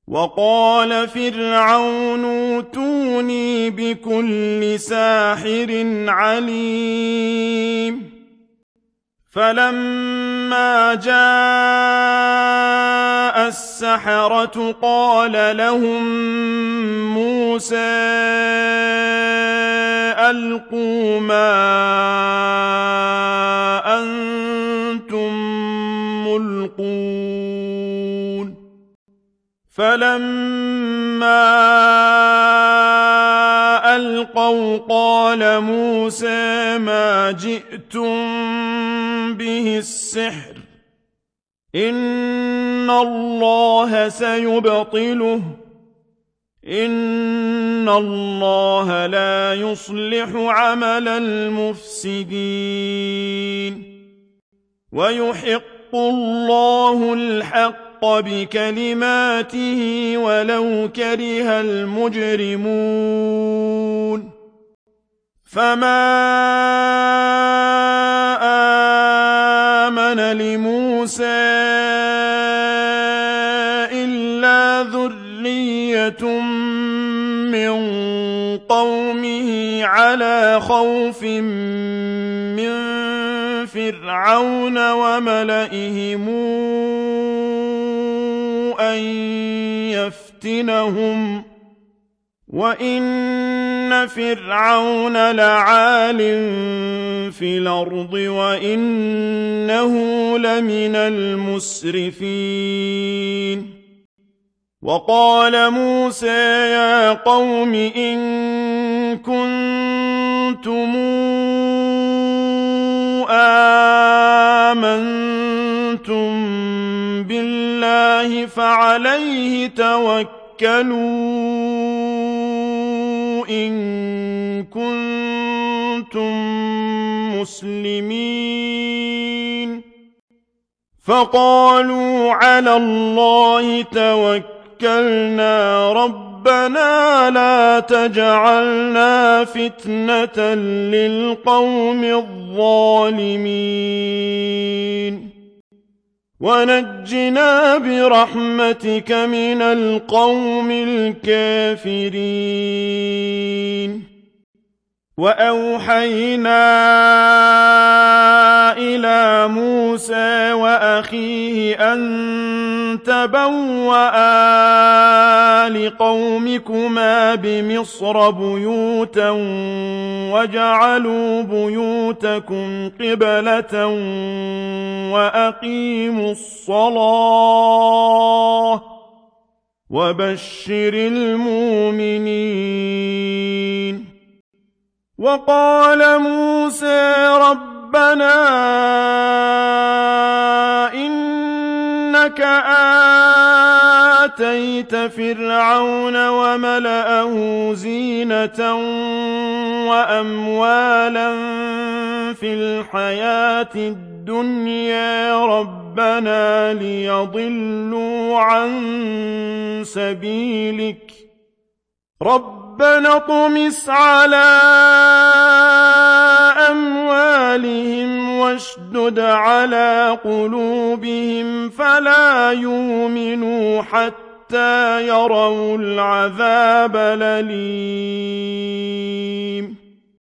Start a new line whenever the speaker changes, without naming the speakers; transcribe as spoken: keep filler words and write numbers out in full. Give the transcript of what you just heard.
وقال فرعون ائتوني بكل ساحر عليم فلما جاء السحرة قال لهم موسى ألقوا ما أنتم ملقون فلما ألقوا قال موسى ما جئتم به السحر إن الله سيبطله إن الله لا يصلح عمل المفسدين ويحق الله الحق بكلماته ولو كره المجرمون فما آمن لموسى إلا ذرية من قومه على خوف من فرعون وملئهم أن يفتنهم وإن فرعون لعال في الأرض وإنه لمن المسرفين وقال موسى يا قوم إن كنتم آمنتم بالله فعليه توكلوا إن كنتم مسلمين فقالوا على الله توكلنا ربنا لا تجعلنا فتنة للقوم الظالمين ونجنا برحمتك من القوم الكافرين وأوحينا إلى موسى وأخيه أن تبوأ لقومكما بمصر بيوتا وجعلوا بيوتكم قبلة وأقيموا الصلاة وبشر المؤمنين وقال موسى ربنا إنك آتيت فرعون وملأه زينة وأموالا في الحياة الدنيا ربنا ليضلوا عن سبيلك ربنا اطمس على أموالهم واشدد على قلوبهم فلا يؤمنوا حتى يروا العذاب الأليم